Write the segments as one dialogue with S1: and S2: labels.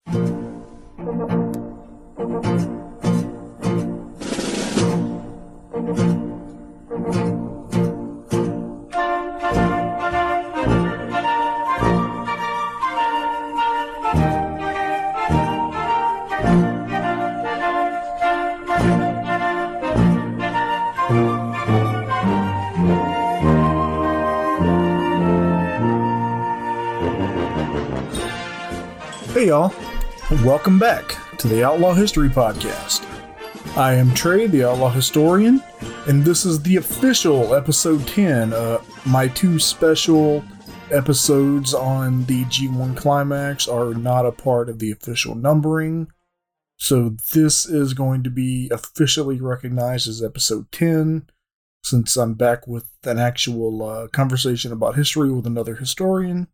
S1: Hey y'all, welcome back to the Outlaw History Podcast. I am Trey, the Outlaw Historian, and this is the official episode 10. My two special episodes on the G1 Climax are not a part of the official numbering, so this is going to be officially recognized as episode 10, since I'm back with an actual conversation about history with another historian.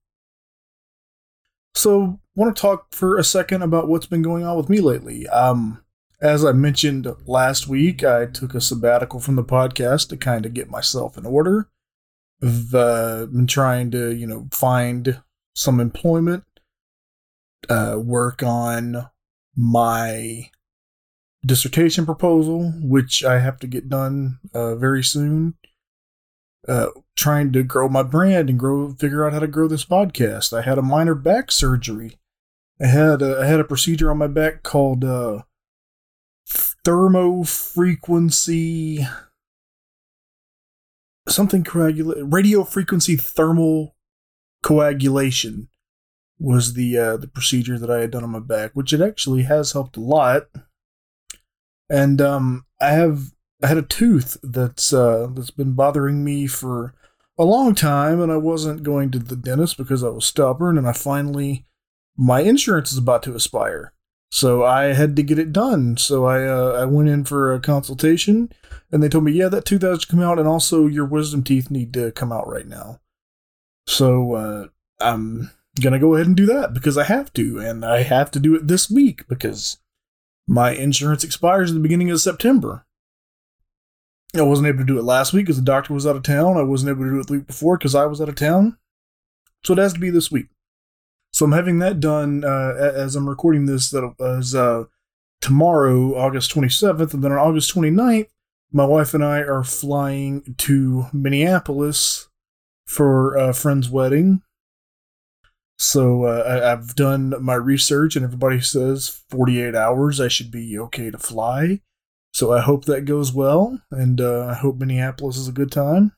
S1: So, want to talk for a second about what's been going on with me lately. As I mentioned last week, I took a sabbatical from the podcast to kind of get myself in order. I've been trying to, find some employment, work on my dissertation proposal, which I have to get done very soon. Trying to grow my brand and figure out how to grow this podcast. I had a minor back surgery. I had a procedure on my back called radio frequency thermal coagulation was the procedure that I had done on my back, which it actually has helped a lot. And I had a tooth that's been bothering me for a long time, and I wasn't going to the dentist because I was stubborn, and my insurance is about to expire, so I had to get it done. So I went in for a consultation, and they told me, yeah, that tooth has to come out, and also your wisdom teeth need to come out right now. So I'm gonna go ahead and do that because I have to, and I have to do it this week because my insurance expires at the beginning of September. I wasn't able to do it last week because the doctor was out of town. I wasn't able to do it the week before because I was out of town. So it has to be this week. So I'm having that done as I'm recording this. That is tomorrow, August 27th. And then on August 29th, my wife and I are flying to Minneapolis for a friend's wedding. So I've done my research, and everybody says 48 hours I should be okay to fly. So I hope that goes well, and I hope Minneapolis is a good time.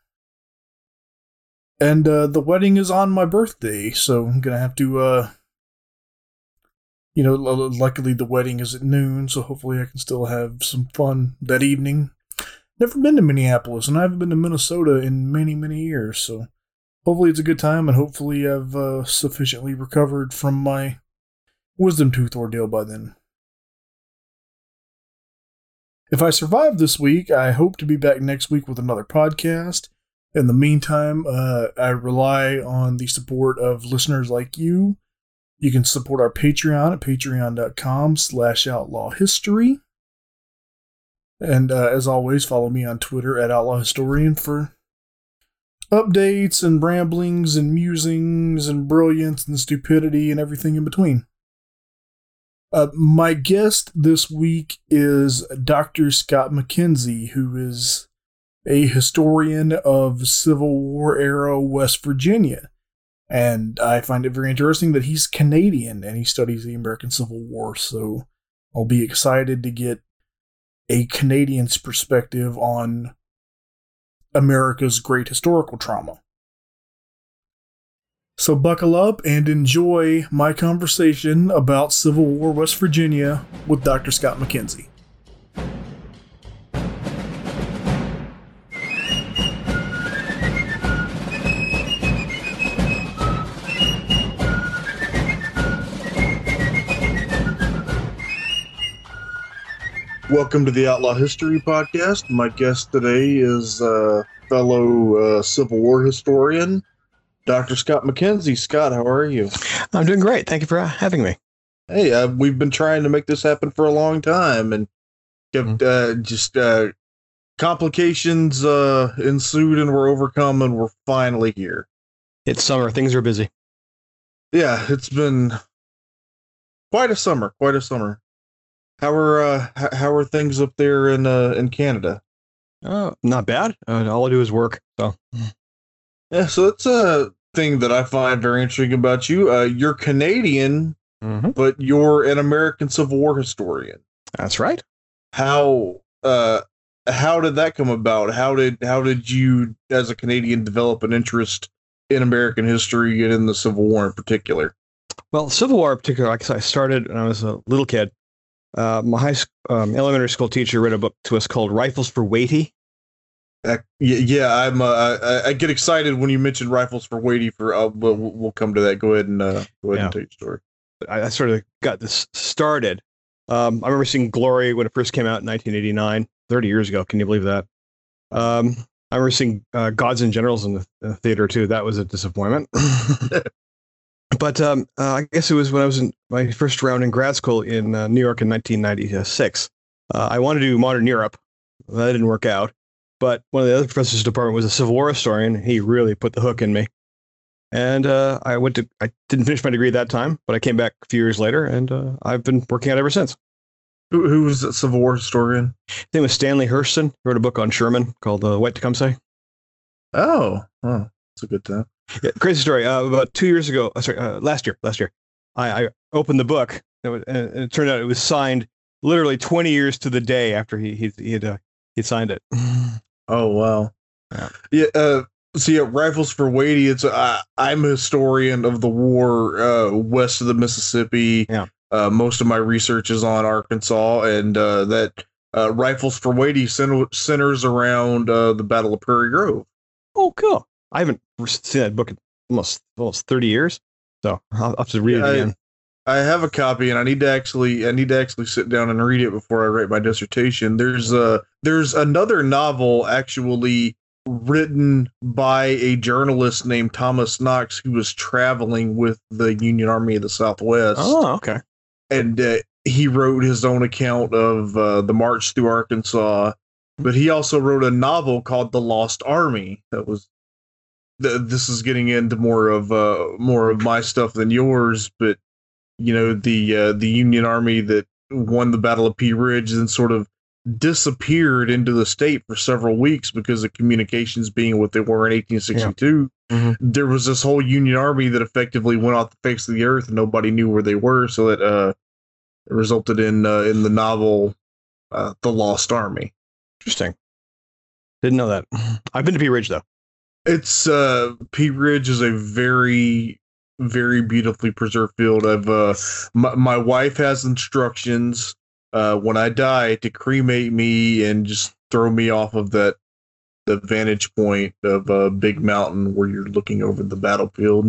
S1: And the wedding is on my birthday, so I'm going to have to, luckily the wedding is at noon, so hopefully I can still have some fun that evening. Never been to Minneapolis, and I haven't been to Minnesota in many, many years, so hopefully it's a good time, and hopefully I've sufficiently recovered from my wisdom tooth ordeal by then. If I survive this week, I hope to be back next week with another podcast. In the meantime, I rely on the support of listeners like you. You can support our Patreon at patreon.com/outlawhistory. And as always, follow me on Twitter at outlawhistorian for updates and ramblings and musings and brilliance and stupidity and everything in between. My guest this week is Dr. Scott McKenzie, who is a historian of Civil War era West Virginia. And I find it very interesting that he's Canadian and he studies the American Civil War, so I'll be excited to get a Canadian's perspective on America's great historical trauma. So buckle up and enjoy my conversation about Civil War West Virginia with Dr. Scott McKenzie. Welcome to the Outlaw History Podcast. My guest today is fellow Civil War historian, Dr. Scott McKenzie. Scott, how are you?
S2: I'm doing great. Thank you for having me.
S1: Hey, we've been trying to make this happen for a long time, and complications ensued and were overcome, and we're finally here.
S2: It's summer. Things are busy.
S1: Yeah, it's been
S3: Quite a summer. Quite a summer. How are things up there in Canada?
S2: Not bad. All I do is work. So
S3: Yeah, so that's a thing that I find very interesting about you. You're Canadian,
S2: Mhm.
S3: but you're an American Civil War historian.
S2: That's right.
S3: How how did that come about? How did you, as a Canadian, develop an interest in American history and in the Civil War in particular?
S2: Well, Civil War in particular, like I said, I started when I was a little kid. My elementary school teacher read a book to us called Rifles for Watie.
S3: Yeah, I get excited when you mention Rifles for Watie. We'll come to that. Go ahead and tell your story.
S2: I sort of got this started. I remember seeing Glory when it first came out in 1989, 30 years ago. Can you believe that? I remember seeing Gods and Generals in the theater too. That was a disappointment. But I guess it was when I was in my first round in grad school in New York in 1996. I wanted to do modern Europe. That didn't work out. But one of the other professors in the department was a Civil War historian. He really put the hook in me. And I didn't finish my degree at that time, but I came back a few years later, and I've been working out ever since.
S3: Who was the Civil War historian?
S2: His name was Stanley Hurston. He wrote a book on Sherman called White Tecumseh.
S3: Oh, that's a good time.
S2: Yeah, crazy story. About 2 years ago, last year, I opened the book, and it turned out it was signed literally 20 years to the day after he had signed it.
S3: Oh wow. Yeah. So yeah, Rifles for Watie. I'm a historian of the war west of the Mississippi.
S2: Yeah.
S3: Most of my research is on Arkansas, and that Rifles for Watie centers around the Battle of Prairie Grove.
S2: Oh, cool. I haven't seen that book in almost 30 years, so I'll have to read it again.
S3: I have a copy, and I need to actually sit down and read it before I write my dissertation. There's another novel actually written by a journalist named Thomas Knox who was traveling with the Union Army of the Southwest.
S2: Oh, okay.
S3: And he wrote his own account of the march through Arkansas, but he also wrote a novel called The Lost Army. That was this is getting into more of my stuff than yours, but you know, the Union Army that won the Battle of Pea Ridge and sort of disappeared into the state for several weeks because of communications being what they were in 1862.
S2: Yeah. Mm-hmm.
S3: There was this whole Union Army that effectively went off the face of the earth, and nobody knew where they were. So that it resulted in the novel The Lost Army.
S2: Interesting. Didn't know that. I've been to Pea Ridge though.
S3: It's Pea Ridge is a very, very beautifully preserved field. My wife has instructions when I die to cremate me and just throw me off of the vantage point of a big mountain where you're looking over the battlefield.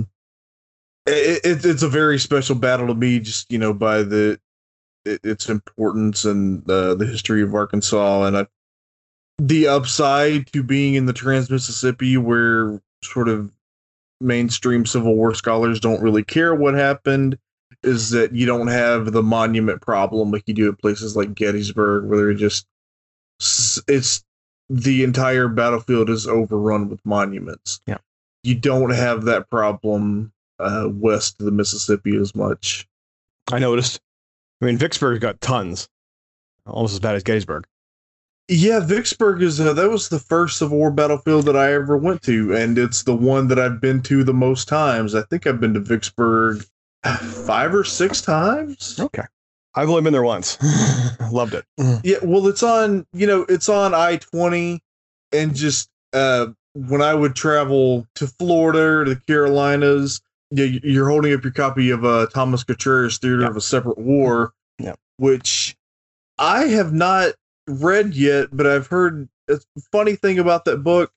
S3: It's a very special battle to me, just by its importance and the history of Arkansas, and the upside to being in the Trans-Mississippi, where sort of mainstream Civil War scholars don't really care what happened, is that you don't have the monument problem like you do at places like Gettysburg, where it's the entire battlefield is overrun with monuments.
S2: Yeah,
S3: you don't have that problem west of the Mississippi as much.
S2: I noticed. I mean, Vicksburg got tons, almost as bad as Gettysburg.
S3: Yeah, Vicksburg that was the first Civil War battlefield that I ever went to, and it's the one that I've been to the most times. I think I've been to Vicksburg 5 or 6 times.
S2: Okay. I've only been there once. Loved it.
S3: Yeah, well, it's on I-20, and just when I would travel to Florida or the Carolinas, you're holding up your copy of Thomas Couturier Theater of a Separate War, which I have not read yet, but I've heard a funny thing about that book.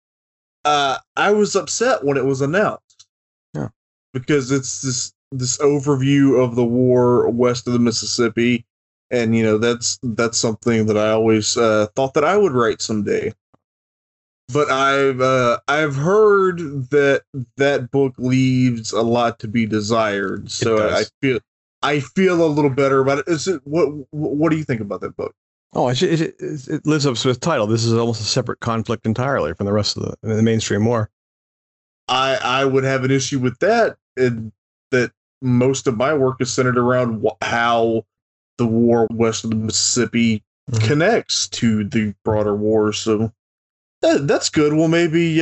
S3: I was upset when it was announced, because it's this overview of the war west of the Mississippi, and that's something that I always thought that I would write someday. But I've heard that book leaves a lot to be desired, so I feel a little better about it. What do you think about that book?
S2: Oh, it lives up to its title. This is almost a separate conflict entirely from the rest of the mainstream war.
S3: I would have an issue with that, and that most of my work is centered around how the war west of the Mississippi connects to the broader war. So that's good. Well, maybe,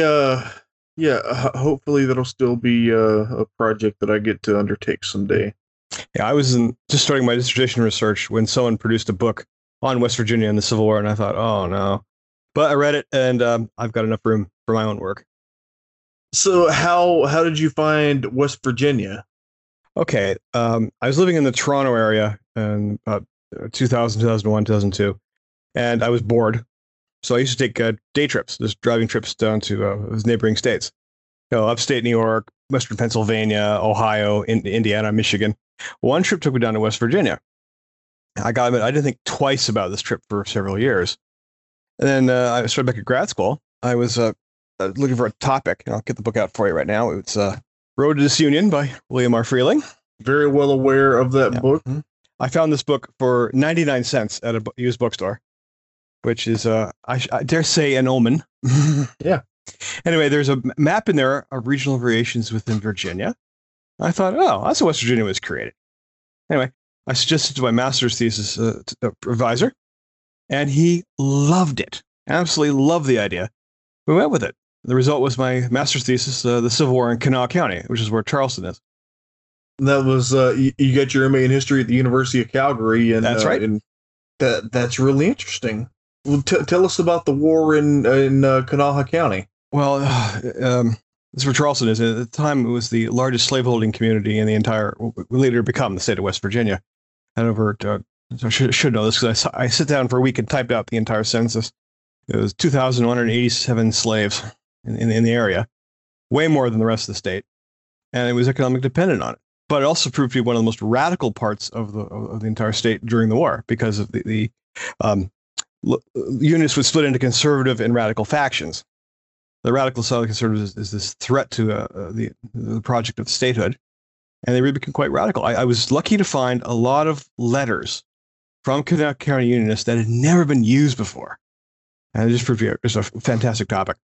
S3: hopefully that'll still be a project that I get to undertake someday.
S2: Yeah, I was just starting my dissertation research when someone produced a book on West Virginia and the Civil War, and I thought, oh no. But I read it, and I've got enough room for my own work.
S3: So how did you find West Virginia?
S2: Okay, I was living in the Toronto area in 2000, 2001, 2002, and I was bored. So I used to take day trips, just driving trips down to neighboring states. Upstate New York, Western Pennsylvania, Ohio, Indiana, Michigan. One trip took me down to West Virginia. I got admit, I didn't think twice about this trip for several years. And then I started back at grad school. I was looking for a topic. I'll get the book out for you right now. It's Road to Disunion by William R. Freeling.
S3: Very well aware of that book.
S2: I found this book for 99 cents at a used bookstore, which is, I dare say, an omen.
S3: Yeah.
S2: Anyway, there's a map in there of regional variations within Virginia. I thought, oh, that's how West Virginia was created. Anyway, I suggested to my master's thesis advisor, and he loved it. Absolutely loved the idea. We went with it. The result was my master's thesis, The Civil War in Kanawha County, which is where Charleston is.
S3: That was you got your MA in history at the University of Calgary, and
S2: that's right.
S3: And that's really interesting. Well, tell us about the war in Kanawha County.
S2: Well, this is where Charleston is. At the time, it was the largest slaveholding community in the entire, later become the state of West Virginia. And over, I should know this because I sit down for a week and typed out the entire census. It was 2,187 slaves in the area, way more than the rest of the state, and it was economically dependent on it. But it also proved to be one of the most radical parts of the entire state during the war because of the Unionists would split into conservative and radical factions. The radical side of the conservatives is this threat to the project of statehood, and they really became quite radical. I was lucky to find a lot of letters from Kanawha County Unionists that had never been used before, and it just proved to be a fantastic topic.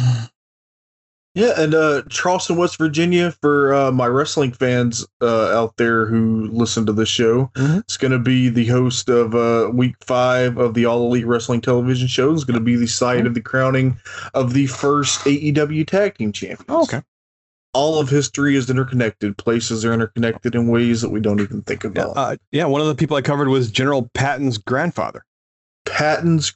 S3: Yeah, and Charleston, West Virginia, for my wrestling fans out there who listen to this show, it's going to be the host of Week 5 of the All Elite Wrestling television show. It's going to be the site of the crowning of the first AEW Tag Team Champions.
S2: Oh, okay.
S3: All of history is interconnected. Places are interconnected in ways that we don't even think about.
S2: One of the people I covered was General Patton's grandfather.
S3: Patton's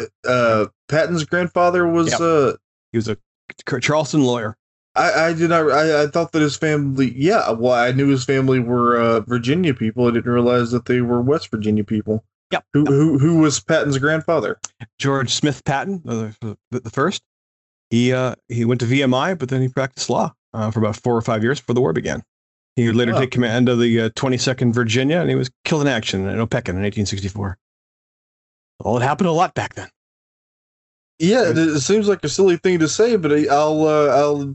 S3: grandfather was...
S2: he was a Charleston lawyer.
S3: I did not. I thought that his family. Yeah, well, I knew his family were Virginia people. I didn't realize that they were West Virginia people.
S2: Yep.
S3: Who was Patton's grandfather?
S2: George Smith Patton, the first. He went to VMI, but then he practiced law for about 4 or 5 years before the war began. He would later take command of the 22nd Virginia, and he was killed in action in Opequon in 1864. Well, it happened a lot back then.
S3: Yeah, it seems like a silly thing to say, but I'd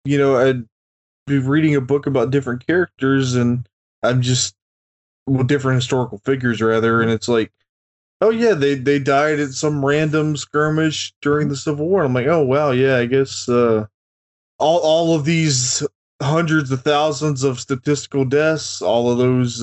S3: be reading a book about different characters, and I'm just different historical figures rather, and it's like, oh yeah, they died at some random skirmish during the Civil War. I'm like, oh wow, yeah, I guess all of these hundreds of thousands of statistical deaths, all of those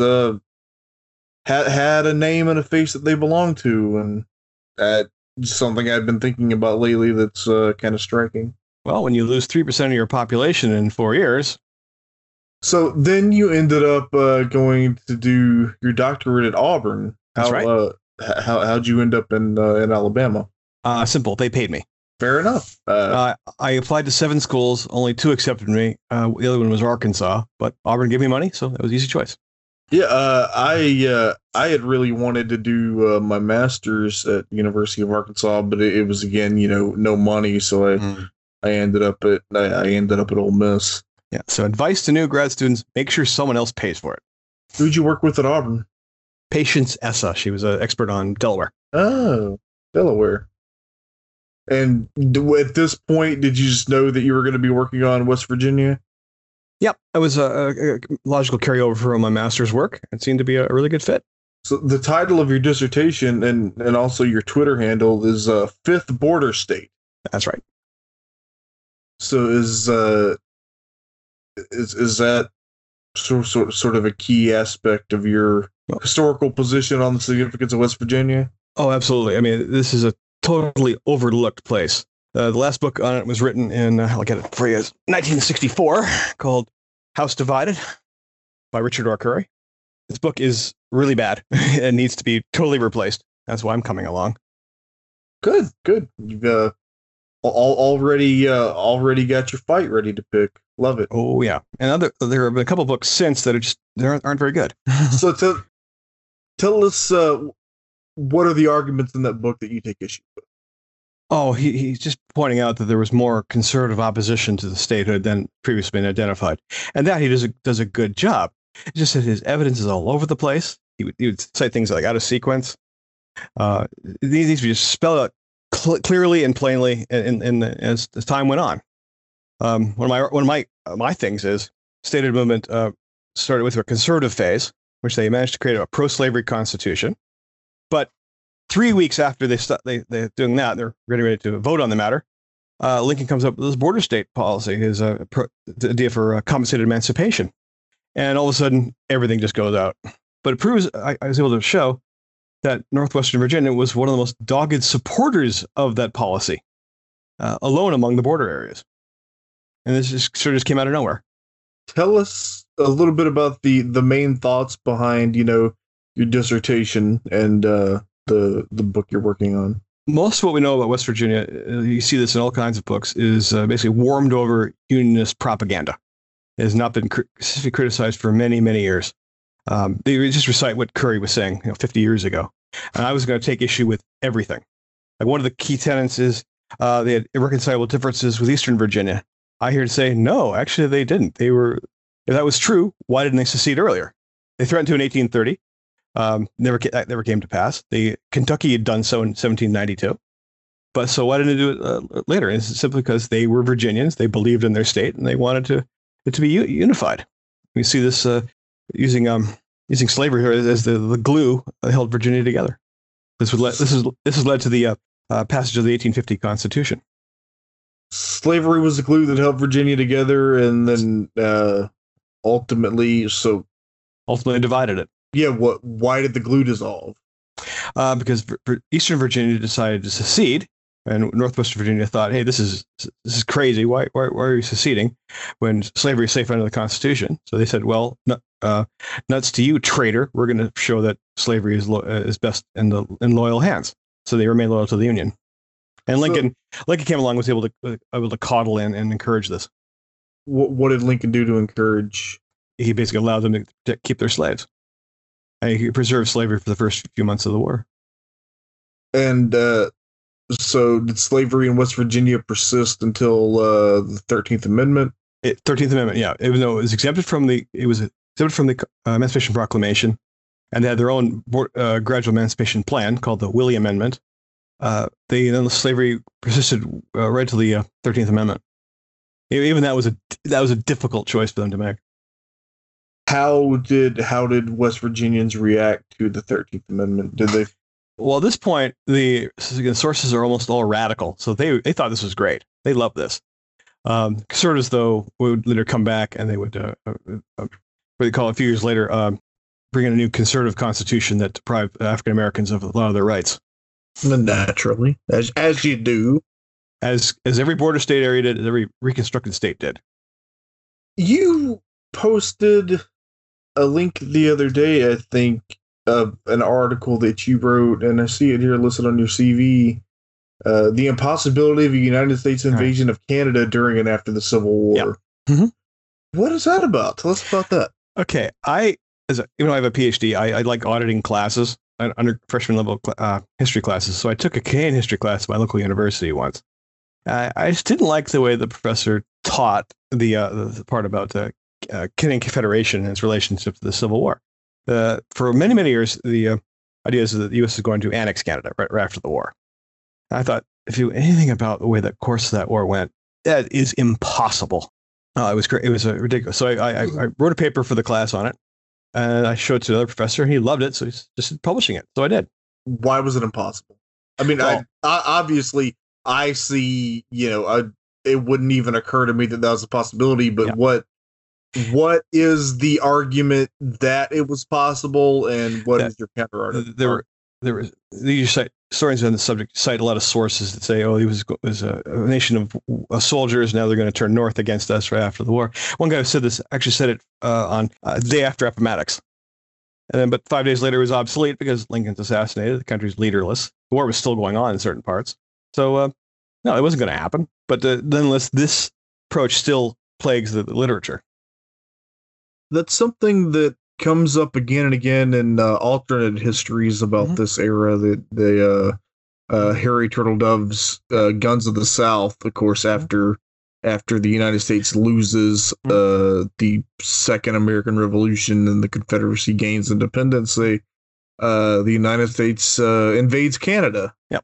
S3: had a name and a face that they belonged to, and that. Something I've been thinking about lately that's kind of striking.
S2: Well, when you lose 3% of your population in 4 years.
S3: So then you ended up going to do your doctorate at Auburn.
S2: That's right.
S3: How'd you end up in Alabama?
S2: Simple. They paid me.
S3: Fair enough.
S2: I applied to 7 schools. Only 2 accepted me. The other one was Arkansas, but Auburn gave me money, so that was an easy choice.
S3: Yeah, I had really wanted to do my master's at University of Arkansas, but it was again, no money, so I ended up at Ole Miss.
S2: Yeah. So advice to new grad students: make sure someone else pays for it.
S3: Who'd you work with at Auburn?
S2: Patience Essa. She was an expert on Delaware.
S3: Oh, Delaware. And at this point, did you just know that you were going to be working on West Virginia?
S2: Yep, it was a logical carryover from my master's work. It seemed to be a really good fit.
S3: So the title of your dissertation and also your Twitter handle is Fifth Border State.
S2: That's right.
S3: So is that sort of a key aspect of your historical position on the significance of West Virginia?
S2: Oh, absolutely. I mean, this is a totally overlooked place. The last book on it was written in, I'll get it for you, 1964, called House Divided by Richard R. Curry. This book is really bad and needs to be totally replaced. That's why I'm coming along.
S3: Good. You've already got your fight ready to pick. Love it.
S2: Oh, yeah. And there have been a couple books since that aren't very good.
S3: So tell us, what are the arguments in that book that you take issue with?
S2: Oh, he's just pointing out that there was more conservative opposition to the statehood than previously been identified, and that he does a good job. It's just that his evidence is all over the place. He would cite things like out of sequence. These would just spell out clearly and plainly as time went on. One of my things is statehood movement started with a conservative phase, which they managed to create a pro-slavery constitution, but 3 weeks after they're doing that, they're getting ready to vote on the matter. Lincoln comes up with this border state policy, his the idea for compensated emancipation, and all of a sudden everything just goes out. But it proves I was able to show that Northwestern Virginia was one of the most dogged supporters of that policy, alone among the border areas, and this just came out of nowhere.
S3: Tell us a little bit about the main thoughts behind your dissertation and the book you're working on.
S2: Most of what we know about West Virginia, you see this in all kinds of books, is basically warmed over Unionist propaganda. It has not been specifically criticized for many, many years. They just recite what Curry was saying 50 years ago. And I was going to take issue with everything. Like one of the key tenets is they had irreconcilable differences with Eastern Virginia. I hear to say, no, actually they didn't. If that was true, why didn't they secede earlier? They threatened to in 1830. That never came to pass. Kentucky had done so in 1792. But so why didn't they do it later? And it's simply because they were Virginians. They believed in their state and they wanted it to be unified. We see this using slavery here as the glue that held Virginia together. This has led to the passage of the 1850 Constitution.
S3: Slavery was the glue that held Virginia together, and then ultimately
S2: divided it.
S3: Yeah, why did the glue dissolve?
S2: Because Eastern Virginia decided to secede, and Northwestern Virginia thought, "Hey, this is crazy. Why are you seceding when slavery is safe under the Constitution?" So they said, "Well, nuts to you, traitor. We're going to show that slavery is best in loyal hands." So they remained loyal to the Union. And Lincoln came along, was able to coddle and encourage this.
S3: What did Lincoln do to encourage?
S2: He basically allowed them to keep their slaves. And he preserved slavery for the first few months of the war.
S3: And so did slavery in West Virginia persist until the 13th Amendment?
S2: 13th Amendment, yeah. Even though it was exempted from the Emancipation Proclamation, and they had their own gradual emancipation plan called the Willey Amendment. The slavery persisted right to the 13th Amendment. Even that was a difficult choice for them to make.
S3: How did West Virginians react to the 13th Amendment? Did they?
S2: Well, at this point, the sources are almost all radical, so they thought this was great. They loved this. Conservatives, though, would later come back and they would, what they call it, a few years later, bring in a new conservative constitution that deprived African Americans of a lot of their rights.
S3: Naturally, as you do,
S2: as every border state area did, as every reconstructed state did.
S3: You posted a link the other day, I think, of an article that you wrote, and I see it here listed on your CV. The impossibility of a United States invasion of Canada during and after the Civil War.
S2: Yeah. Mm-hmm.
S3: What is that about? Tell us about that.
S2: Okay, even though I have a PhD, I like auditing classes, under freshman level history classes. So I took a Canadian history class at my local university once. I just didn't like the way the professor taught the part about Canadian Confederation and its relationship to the Civil War. For many, many years, the idea is that the U.S. is going to annex Canada right after the war. I thought, if you knew anything about the way the course of that war went, that is impossible. It was ridiculous. So I wrote a paper for the class on it, and I showed it to another professor, and he loved it, so he's just publishing it. So I did.
S3: Why was it impossible? I mean, obviously, I see, it wouldn't even occur to me that was a possibility, but what what is the argument that it was possible, and what is your counter argument?
S2: Historians on the subject cite a lot of sources that say, "Oh, he was a nation of soldiers. Now they're going to turn north against us right after the war." One guy who said this actually said it on the day after Appomattox, and then but 5 days later it was obsolete because Lincoln's assassinated. The country's leaderless. The war was still going on in certain parts, so no, it wasn't going to happen. But nonetheless, this approach still plagues the literature.
S3: That's something that comes up again and again in alternate histories about this era. That the Harry Turtledove's Guns of the South, of course, after the United States loses the Second American Revolution and the Confederacy gains independence, the United States invades Canada.
S2: Yep.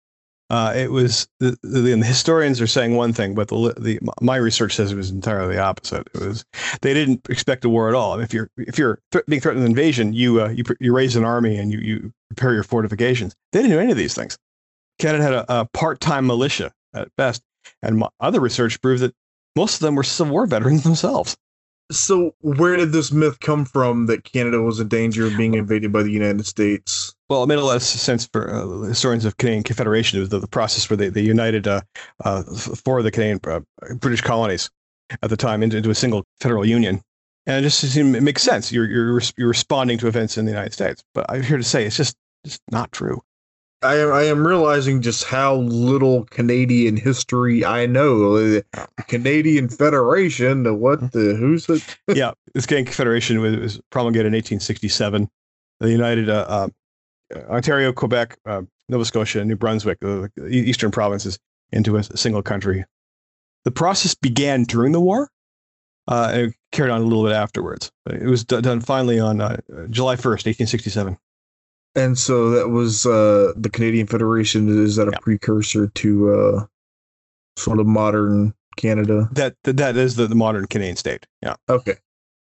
S2: It was the historians are saying one thing, but my research says it was entirely the opposite. It was they didn't expect a war at all. If you're being threatened with invasion, you raise an army and you prepare your fortifications. They didn't do any of these things. Canada had a part-time militia at best, and other research proved that most of them were Civil War veterans themselves.
S3: So where did this myth come from that Canada was in danger of being invaded by the United States?
S2: Well, it made a lot of sense for historians of Canadian Confederation. It was the process where they united four of the Canadian British colonies at the time into a single federal union. And it just seemed it makes sense. You're responding to events in the United States. But I'm here to say it's just not true.
S3: I am realizing just how little Canadian history I know. The Canadian Federation, who's it?
S2: Yeah, this Canadian Confederation was promulgated in 1867. The united Ontario, Quebec, Nova Scotia, and New Brunswick, the eastern provinces, into a single country. The process began during the war, and it carried on a little bit afterwards. But it was done finally on July 1st, 1867.
S3: And so that was the Canadian Federation. Is that a precursor to sort of modern Canada?
S2: That is the modern Canadian state. Yeah.
S3: Okay.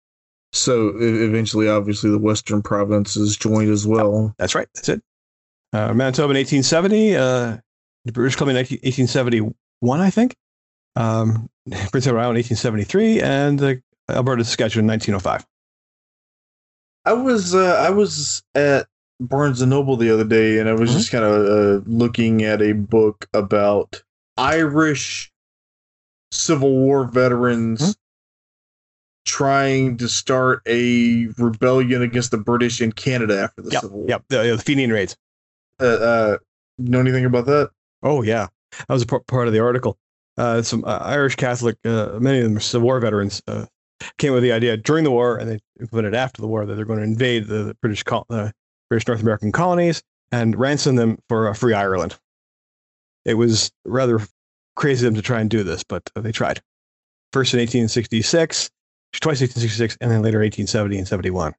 S3: So eventually, obviously, the Western provinces joined as well.
S2: That's right. That's it. Manitoba in 1870, British Columbia in 1871, I think. Prince Edward Island in 1873, and Alberta, Saskatchewan in 1905.
S3: I was at Barnes and Noble the other day, and I was just kind of looking at a book about Irish Civil War veterans trying to start a rebellion against the British in Canada after the Civil War.
S2: Yep, the Fenian raids.
S3: Know anything about that?
S2: Oh, yeah. That was a part of the article. Some Irish Catholic, many of them are Civil War veterans, came with the idea during the war, and they implemented after the war, that they're going to invade the British North American colonies and ransom them for a free Ireland. It was rather crazy of them to try and do this, but they tried. First in 1866, twice 1866, and then later 1870 and 71.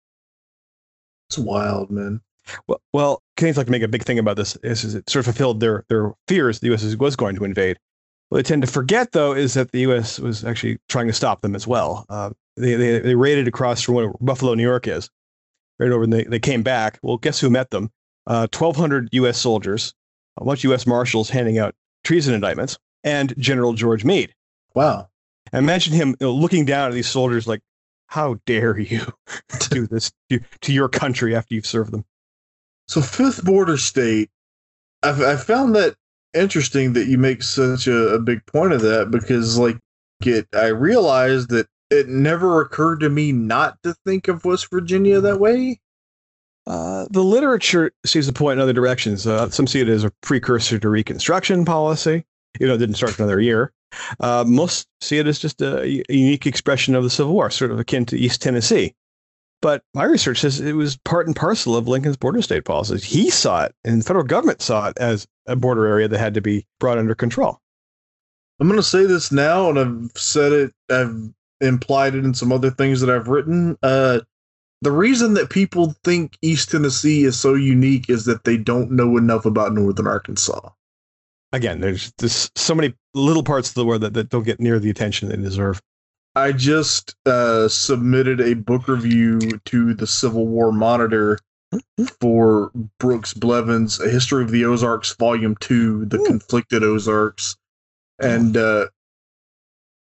S3: It's wild, man.
S2: Well, Canadians like to make a big thing about this. Is it sort of fulfilled their fears the U.S. was going to invade. What they tend to forget, though, is that the U.S. was actually trying to stop them as well. They raided across from where Buffalo, New York is. Right over, and they came back. Well, guess who met them? 1,200 U.S. soldiers, a bunch of U.S. marshals handing out treason indictments, and General George Meade.
S3: Wow.
S2: Imagine him looking down at these soldiers like, how dare you do this to your country after you've served them?
S3: So Fifth Border State, I found that interesting that you make such a big point of that, because I realized that it never occurred to me not to think of West Virginia that way.
S2: The literature sees the point in other directions. Some see it as a precursor to Reconstruction policy. It didn't start for another year. Most see it as just a unique expression of the Civil War, sort of akin to East Tennessee. But my research says it was part and parcel of Lincoln's border state policies. He saw it, and the federal government saw it as a border area that had to be brought under control.
S3: I'm going to say this now, and I've said it, I've implied it in some other things that I've written. The reason that people think East Tennessee is so unique is that they don't know enough about Northern Arkansas.
S2: Again, there's so many little parts of the war that don't get near the attention they deserve.
S3: I just submitted a book review to the Civil War Monitor for Brooks Blevins' A History of the Ozarks, Volume 2, The Conflicted Ozarks. And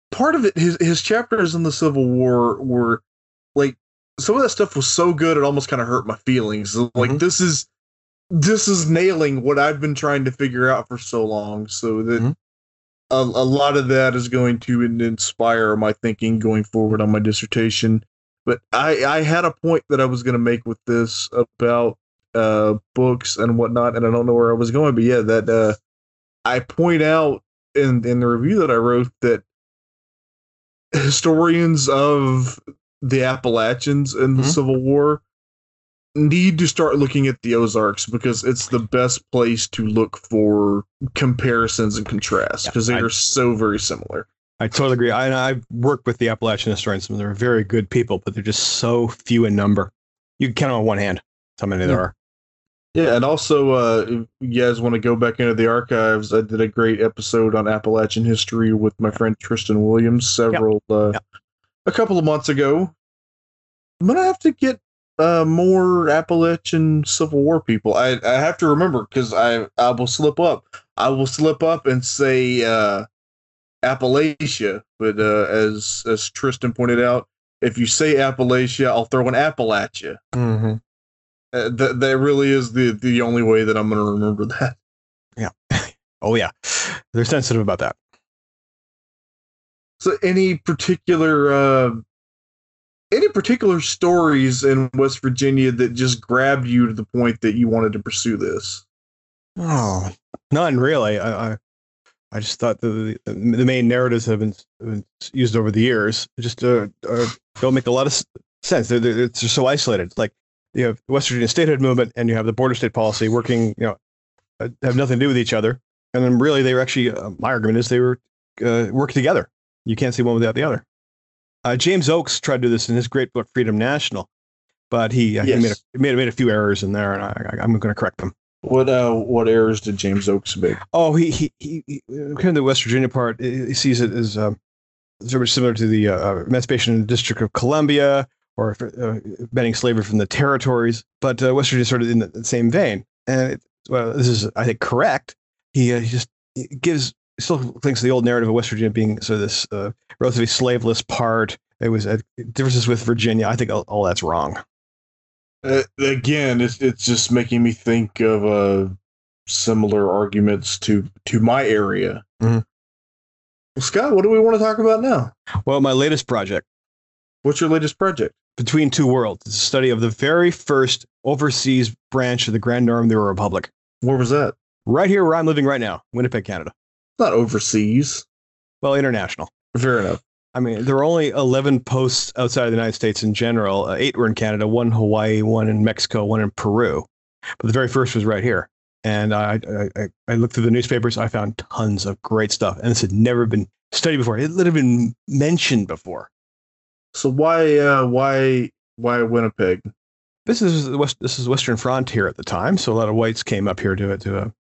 S3: part of it, his chapters in the Civil War were like some of that stuff was so good it almost kind of hurt my feelings. Like this is nailing what I've been trying to figure out for so long. So that a lot of that is going to inspire my thinking going forward on my dissertation. But I had a point that I was going to make with this about books and whatnot, and I don't know where I was going. But yeah, that I point out in the review that I wrote that historians of the Appalachians in the Civil War need to start looking at the Ozarks because it's the best place to look for comparisons and contrasts because they are so very similar.
S2: I totally agree. I've worked with the Appalachian historians, and they're very good people, but they're just so few in number. You can count on one hand how many there are.
S3: Yeah, and also, if you guys want to go back into the archives, I did a great episode on Appalachian history with my friend Tristan Williams a couple of months ago. I'm going to have to get more Appalachian Civil War people. I have to remember because I will slip up. I will slip up and say Appalachia, but as Tristan pointed out, if you say Appalachia, I'll throw an Appalachia. That really is the only way that I'm going to remember that.
S2: Yeah. Oh yeah, they're sensitive about that.
S3: So, any particular stories in West Virginia that just grabbed you to the point that you wanted to pursue this?
S2: Oh, none really. I just thought the main narratives have been used over the years just don't make a lot of sense. They're so isolated. It's like you have the West Virginia statehood movement and you have the border state policy working, have nothing to do with each other. And then really they were actually, my argument is they were working together. You can't see one without the other. James Oakes tried to do this in his great book, Freedom National, but he made a few errors in there, and I'm going to correct them.
S3: What errors did James Oakes make?
S2: Oh, he kind of the West Virginia part. He sees it as very much similar to the emancipation in the District of Columbia or banning slavery from the territories, but West Virginia sort of in the same vein. And this is, I think, correct. He still thinks the old narrative of West Virginia being sort of this relatively slaveless part. It was differences with Virginia. I think all that's wrong.
S3: Again, it's just making me think of similar arguments to my area. Well, Scott, what do we want to talk about now?
S2: Well, my latest project.
S3: What's your latest project?
S2: Between Two Worlds. It's a study of the very first overseas branch of the Grand Army of the Republic.
S3: Where was that?
S2: Right here where I'm living right now, Winnipeg, Canada.
S3: Not overseas.
S2: Well, international.
S3: Fair enough.
S2: I mean, there were only 11 posts outside of the United States in general. 8 were in Canada, 1 in Hawaii, 1 in Mexico, 1 in Peru. But the very first was right here. And I looked through the newspapers. I found tons of great stuff. And this had never been studied before. It had been mentioned before.
S3: So why Winnipeg?
S2: This is Western frontier at the time. So a lot of whites came up here to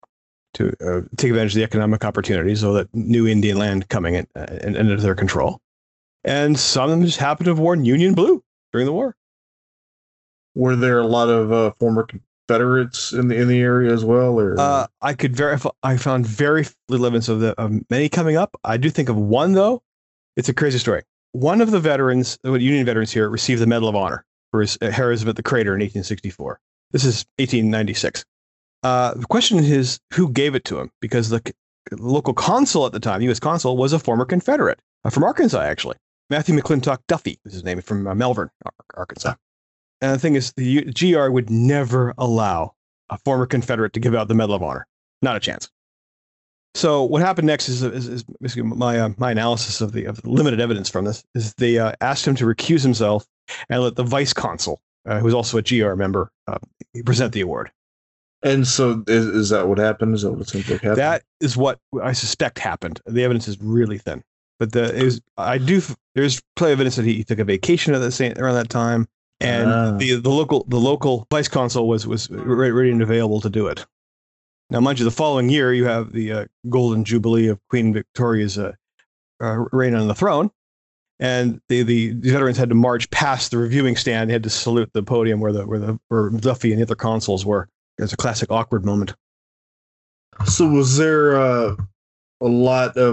S2: take advantage of the economic opportunities, so that new Indian land coming in and into their control. And some of them just happened to have worn Union blue during the war.
S3: Were there a lot of former Confederates in the area as well? Or
S2: I could verify. I found very little evidence of many coming up. I do think of one though. It's a crazy story. One of the veterans, the Union veterans here, received the Medal of Honor for his heroism at the Crater in 1864. This is 1896. The question is who gave it to him, because the local consul at the time, U.S. consul, was a former Confederate from Arkansas, actually. Matthew McClintock Duffy is his name, from Melbourne, Arkansas. And the thing is, the GR would never allow a former Confederate to give out the Medal of Honor. Not a chance. So what happened next is basically my analysis of the limited evidence from this, is they asked him to recuse himself and let the vice consul, who was also a GR member, present the award. And
S3: so is that what happened? Is that what seems like happened?
S2: That is what I suspect happened. The evidence is really thin. But there's plenty of evidence that he took a vacation around that time, and the local vice consul was ready and available to do it. Now, mind you, the following year you have the Golden Jubilee of Queen Victoria's reign on the throne, and the veterans had to march past the reviewing stand. They had to salute the podium where Duffy and the other consuls were. It's a classic awkward moment.
S3: So was there a lot of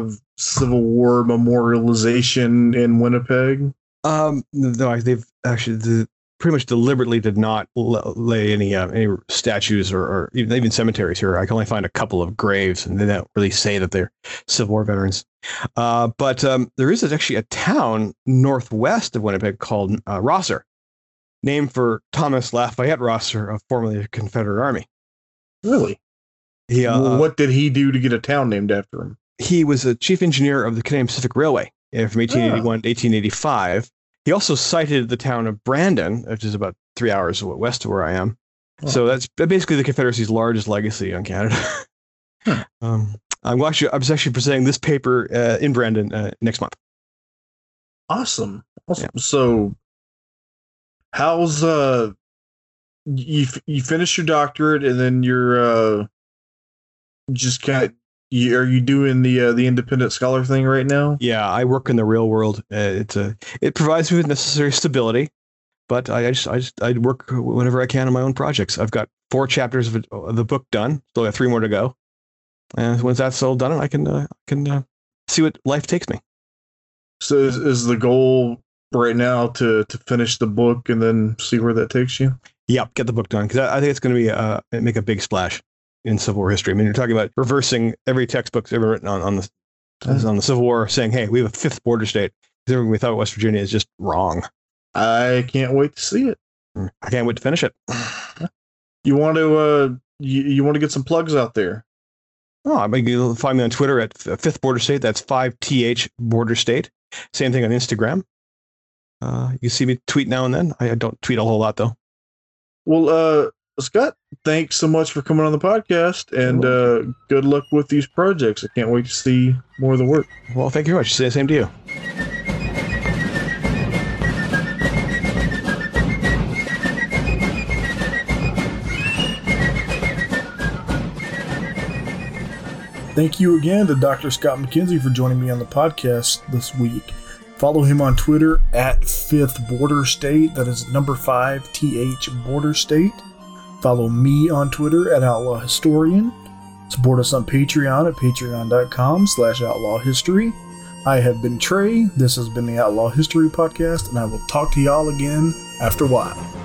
S3: Civil War memorialization in Winnipeg?
S2: No, they've actually pretty much deliberately did not lay any statues or even cemeteries here. I can only find a couple of graves, and they don't really say that they're Civil War veterans. But there is actually a town northwest of Winnipeg called Rosser, named for Thomas Lafayette Rosser, formerly of the Confederate Army.
S3: Really? What did he do to get a town named after him?
S2: He was a chief engineer of the Canadian Pacific Railway from 1881 to 1885. He also cited the town of Brandon, which is about 3 hours west of where I am. Oh. So that's basically the Confederacy's largest legacy on Canada. Huh. I was actually presenting this paper in Brandon next month.
S3: Awesome. Yeah. So, how's you finished your doctorate and then you're just kind of. Are you doing the independent scholar thing right now?
S2: Yeah, I work in the real world. It provides me with necessary stability, but I work whenever I can on my own projects. I've got 4 chapters of the book done. Still got 3 more to go, and once that's all done, I can see what life takes me.
S3: So is the goal right now to finish the book and then see where that takes you?
S2: Yep, get the book done because I think it's going to be make a big splash in Civil War history. I mean, you're talking about reversing every textbook that's ever written on the Civil War, saying, "Hey, we have a 5th border state." Everything we thought West Virginia is just wrong.
S3: I can't wait to see it.
S2: I can't wait to finish it.
S3: You want to you want to get some plugs out there?
S2: Oh, I mean, you'll find me on Twitter at 5th border state. That's 5th border state. Same thing on Instagram. You see me tweet now and then. I don't tweet a whole lot though.
S3: Well, Scott, thanks so much for coming on the podcast, and good luck with these projects. I can't wait to see more of the work.
S2: Well, thank you very much. Say the same to you.
S1: Thank you again to Dr. Scott McKenzie for joining me on the podcast this week. Follow him on Twitter at 5th border state. That is number 5th border state. Follow me on Twitter at Outlaw Historian. Support us on Patreon at patreon.com/outlawhistory. I have been Trey. This has been the Outlaw History Podcast, and I will talk to y'all again after a while.